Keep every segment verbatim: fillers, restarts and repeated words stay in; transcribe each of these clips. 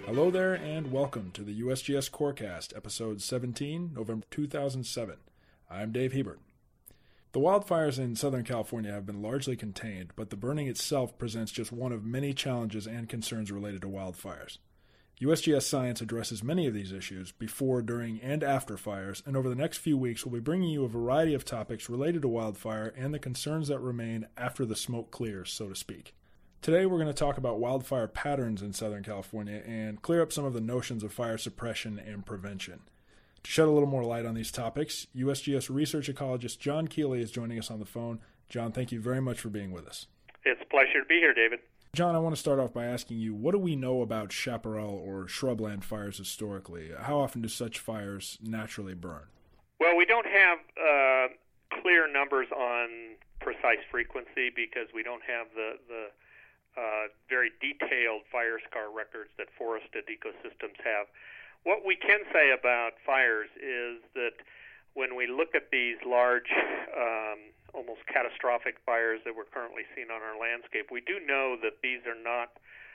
Hello there and welcome to the U S G S Corecast, episode seventeen, November two thousand seven. I'm Dave Hebert. The wildfires in Southern California have been largely contained, but the burning itself presents just one of many challenges and concerns related to wildfires. U S G S Science addresses many of these issues before, during, and after fires, and over the next few weeks we'll be bringing you a variety of topics related to wildfire and the concerns that remain after the smoke clears, so to speak. Today we're going to talk about wildfire patterns in Southern California and clear up some of the notions of fire suppression and prevention. To shed a little more light on these topics, U S G S research ecologist John Keeley is joining us on the phone. John, thank you very much for being with us. It's a pleasure to be here, David. John, I want to start off by asking you, what do we know about chaparral or shrubland fires historically? How often do such fires naturally burn? Well, we don't have uh, clear numbers on precise frequency because we don't have the, the uh, very detailed fire scar records that forested ecosystems have. What we can say about fires is that when we look at these large, um, almost catastrophic fires that we're currently seeing on our landscape, we do know that these are not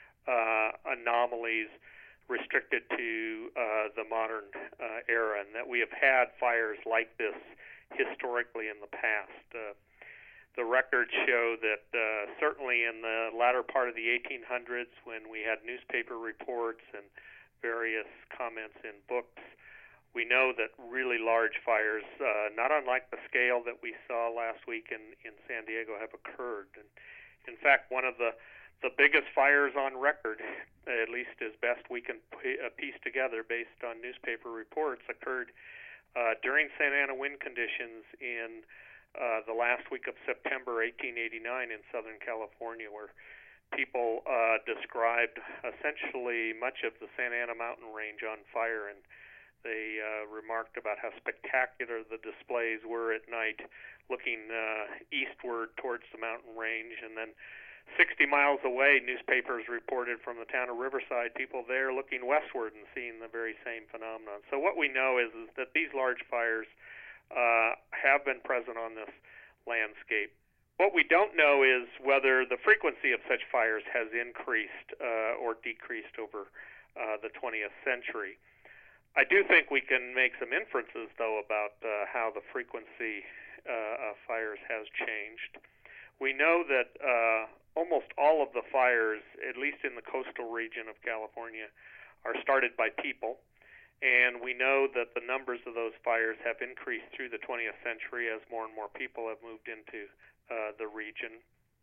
uh, anomalies restricted to uh, the modern uh, era, and that we have had fires like this historically in the past. Uh, the records show that uh, certainly in the latter part of the eighteen hundreds, when we had newspaper reports and various comments in books, we know that really large fires, uh, not unlike the scale that we saw last week in, in San Diego, have occurred. And in fact, one of the, the biggest fires on record, at least as best we can p- uh, piece together based on newspaper reports, occurred uh, during Santa Ana wind conditions in uh, the last week of September eighteen eighty-nine in Southern California, where people uh, described essentially much of the Santa Ana mountain range on fire, and they uh, remarked about how spectacular the displays were at night, looking uh, eastward towards the mountain range. And then sixty miles away, newspapers reported from the town of Riverside, people there looking westward and seeing the very same phenomenon. So what we know is, is that these large fires uh, have been present on this landscape. What we don't know is whether the frequency of such fires has increased uh, or decreased over uh, the twentieth century. I do think we can make some inferences, though, about uh, how the frequency uh, of fires has changed. We know that uh, almost all of the fires, at least in the coastal region of California, are started by people, and we know that the numbers of those fires have increased through the twentieth century as more and more people have moved into uh, the region.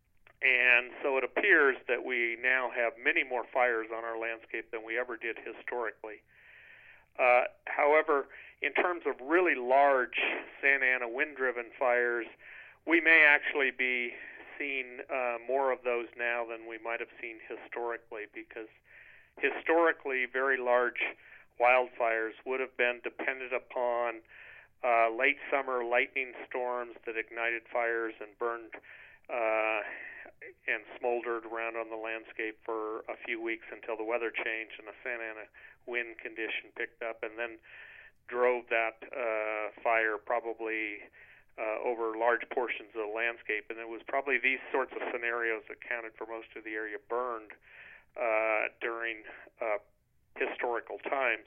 And so it appears that we now have many more fires on our landscape than we ever did historically. Uh, however, in terms of really large Santa Ana wind-driven fires, we may actually be seeing uh, more of those now than we might have seen historically, because historically very large wildfires would have been dependent upon uh, late summer lightning storms that ignited fires and burned uh, and smoldered around on the landscape for a few weeks until the weather changed and the Santa Ana wind condition picked up, and then drove that uh, fire probably uh, over large portions of the landscape. And it was probably these sorts of scenarios that counted for most of the area burned uh, during uh, historical times.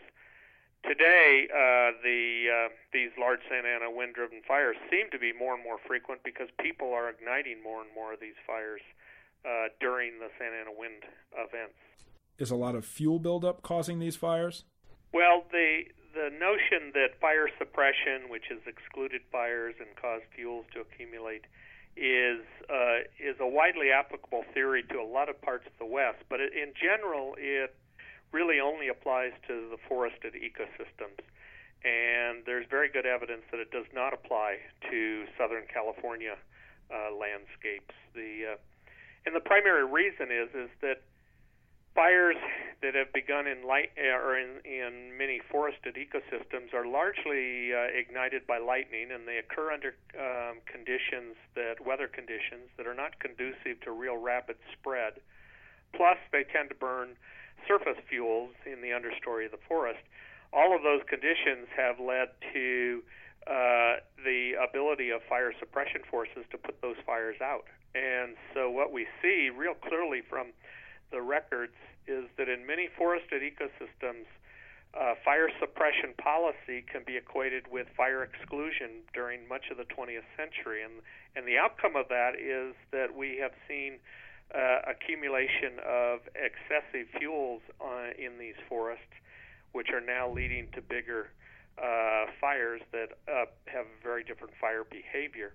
Today, uh, the uh, these large Santa Ana wind-driven fires seem to be more and more frequent because people are igniting more and more of these fires uh, during the Santa Ana wind events. Is a lot of fuel buildup causing these fires? Well, the the notion that fire suppression, which has excluded fires and caused fuels to accumulate, is uh, is a widely applicable theory to a lot of parts of the West. But it, in general, it really only applies to the forested ecosystems. And there's very good evidence that it does not apply to Southern California uh, landscapes. The uh, and the primary reason is is that fires that have begun in light or in, in many forested ecosystems are largely uh, ignited by lightning, and they occur under um, conditions that weather conditions that are not conducive to real rapid spread. Plus, they tend to burn surface fuels in the understory of the forest. All of those conditions have led to uh, the ability of fire suppression forces to put those fires out. And so what we see real clearly from the records is that in many forested ecosystems, uh, fire suppression policy can be equated with fire exclusion during much of the twentieth century. And, and the outcome of that is that we have seen uh, accumulation of excessive fuels uh, in these forests, which are now leading to bigger uh, fires that uh, have very different fire behavior.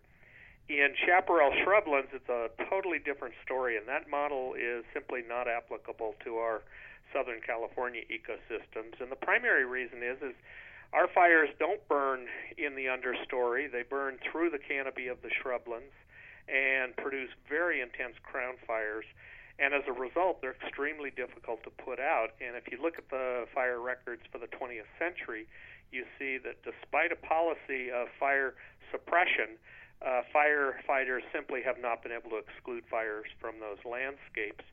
In chaparral shrublands, it's a totally different story, and that model is simply not applicable to our Southern California ecosystems. And the primary reason is, is our fires don't burn in the understory. They burn through the canopy of the shrublands and produce very intense crown fires. And as a result, they're extremely difficult to put out. And if you look at the fire records for the twentieth century, you see that despite a policy of fire suppression, uh, firefighters simply have not been able to exclude fires from those landscapes.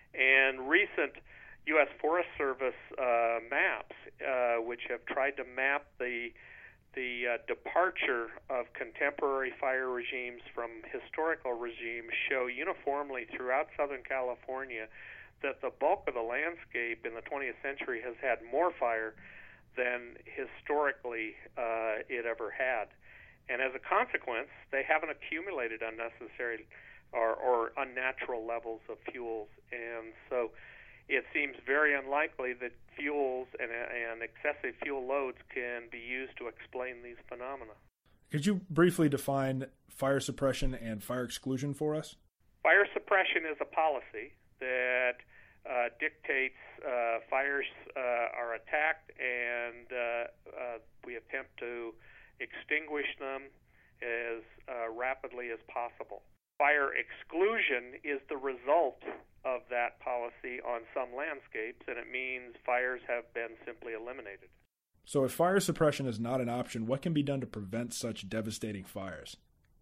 And recent U S Forest Service uh, maps, uh, which have tried to map the the uh, departure of contemporary fire regimes from historical regimes, show uniformly throughout Southern California that the bulk of the landscape in the twentieth century has had more fire than historically uh, it ever had. And as a consequence, they haven't accumulated unnecessary or, or unnatural levels of fuels. And so it seems very unlikely that fuels and, and excessive fuel loads can be used to explain these phenomena. Could you briefly define fire suppression and fire exclusion for us? Fire suppression is a policy that uh, dictates uh, fires uh, are attacked and uh, uh, we attempt to extinguish them as uh, rapidly as possible. Fire exclusion is the result of that policy on some landscapes, and it means fires have been simply eliminated. So if fire suppression is not an option, what can be done to prevent such devastating fires?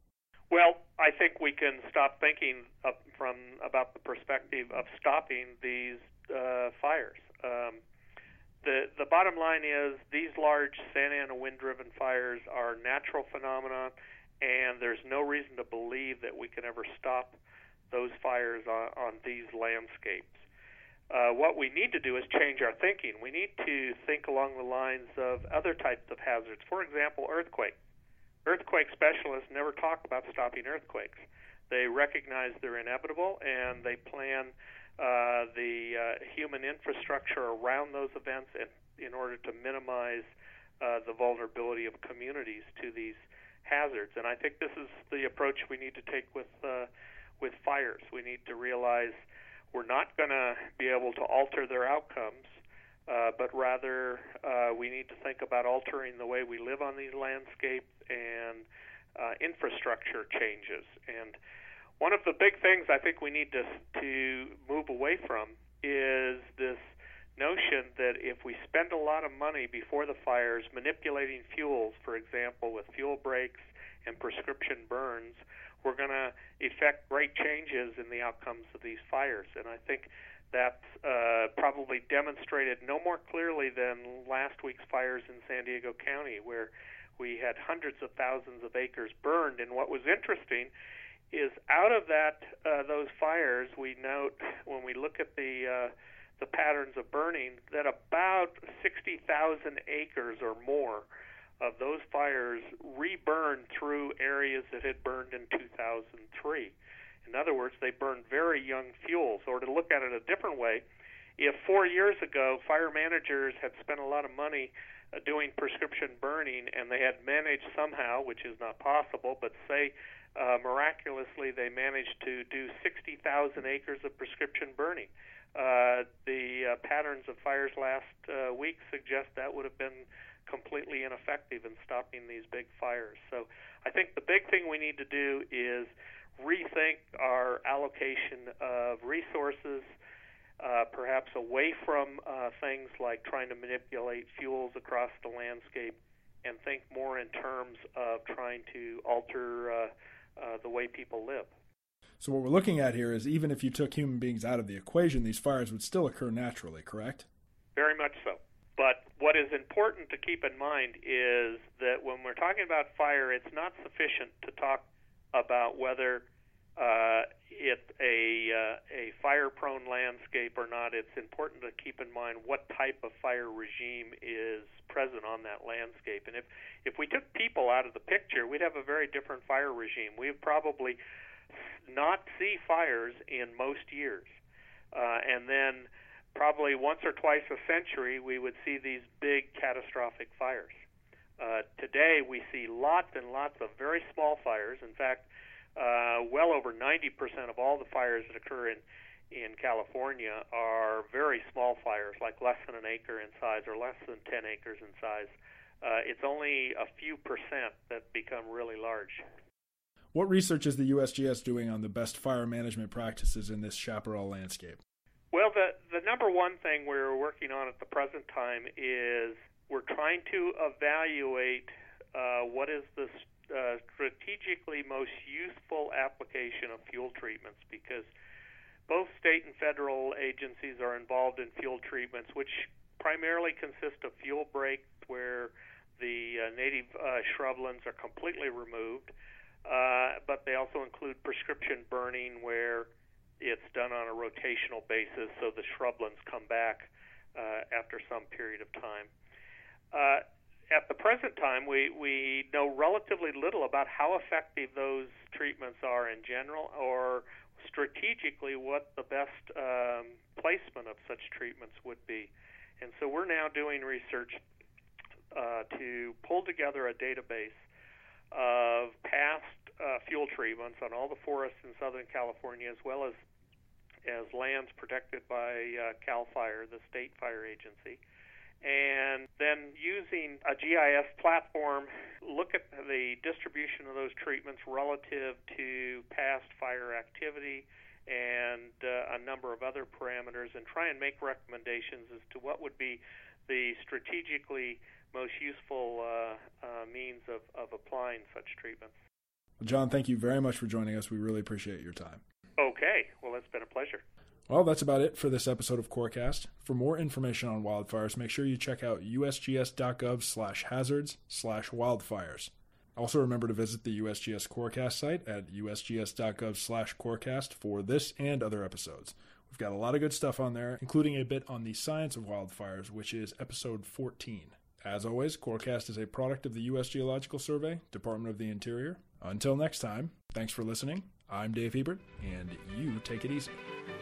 Well, I think we can stop thinking of, from about the perspective of stopping these uh, fires. Um, the the bottom line is these large Santa Ana wind-driven fires are natural phenomena, and there's no reason to believe that we can ever stop those fires on, on these landscapes. Uh, what we need to do is change our thinking. We need to think along the lines of other types of hazards. For example, earthquake. Earthquake specialists never talk about stopping earthquakes. They recognize they're inevitable, and they plan uh, the uh, human infrastructure around those events in, in order to minimize uh, the vulnerability of communities to these hazards. And I think this is the approach we need to take with uh, with fires. We need to realize we're not going to be able to alter their outcomes, uh, but rather uh, we need to think about altering the way we live on these landscapes and uh, infrastructure changes. And one of the big things I think we need to to move away from is this notion that if we spend a lot of money before the fires manipulating fuels, for example, with fuel breaks and prescription burns, we're going to effect great changes in the outcomes of these fires. And I think that's uh, probably demonstrated no more clearly than last week's fires in San Diego County, where we had hundreds of thousands of acres burned. And what was interesting is out of that uh, those fires, we note when we look at the uh, the patterns of burning that about sixty thousand acres or more of those fires reburned through areas that had burned in two thousand three. In other words, they burned very young fuels. Or to look at it a different way, if four years ago fire managers had spent a lot of money uh, doing prescription burning and they had managed somehow, which is not possible, but say uh, miraculously they managed to do sixty thousand acres of prescription burning, uh, the uh, patterns of fires last uh, week suggest that would have been completely ineffective in stopping these big fires. So I think the big thing we need to do is rethink our allocation of resources, uh, perhaps away from uh, things like trying to manipulate fuels across the landscape, and think more in terms of trying to alter uh, uh, the way people live. So what we're looking at here is even if you took human beings out of the equation, these fires would still occur naturally, correct? Very much so. But what is important to keep in mind is that when we're talking about fire, it's not sufficient to talk about whether uh, it a uh, a fire-prone landscape or not, it's important to keep in mind what type of fire regime is present on that landscape. And if, if we took people out of the picture, we'd have a very different fire regime. We would probably not see fires in most years. Uh, and then probably once or twice a century, we would see these big catastrophic fires. Uh, today, we see lots and lots of very small fires. In fact, Uh, well over ninety percent of all the fires that occur in, in California are very small fires, like less than an acre in size or less than ten acres in size. Uh, it's only a few percent that become really large. What research is the U S G S doing on the best fire management practices in this chaparral landscape? Well, the, the number one thing we're working on at the present time is we're trying to evaluate uh, what is the Uh, strategically most useful application of fuel treatments, because both state and federal agencies are involved in fuel treatments, which primarily consist of fuel breaks where the uh, native uh, shrublands are completely removed, uh, but they also include prescription burning where it's done on a rotational basis, so the shrublands come back uh, after some period of time. Uh, At the present time, we, we know relatively little about how effective those treatments are in general, or strategically what the best um, placement of such treatments would be. And so we're now doing research uh, to pull together a database of past uh, fuel treatments on all the forests in Southern California, as well as, as lands protected by uh, CAL FIRE, the state fire agency. And then using a G I S platform, look at the distribution of those treatments relative to past fire activity and uh, a number of other parameters, and try and make recommendations as to what would be the strategically most useful uh, uh, means of, of applying such treatments. Well, John, thank you very much for joining us. We really appreciate your time. Okay. Well, it's been a pleasure. Well, that's about it for this episode of CoreCast. For more information on wildfires, make sure you check out usgs.gov slash hazards slash wildfires. Also remember to visit the U S G S CoreCast site at usgs.gov slash CoreCast for this and other episodes. We've got a lot of good stuff on there, including a bit on the science of wildfires, which is episode fourteen. As always, CoreCast is a product of the U S Geological Survey, Department of the Interior. Until next time, thanks for listening. I'm Dave Hebert, and you take it easy.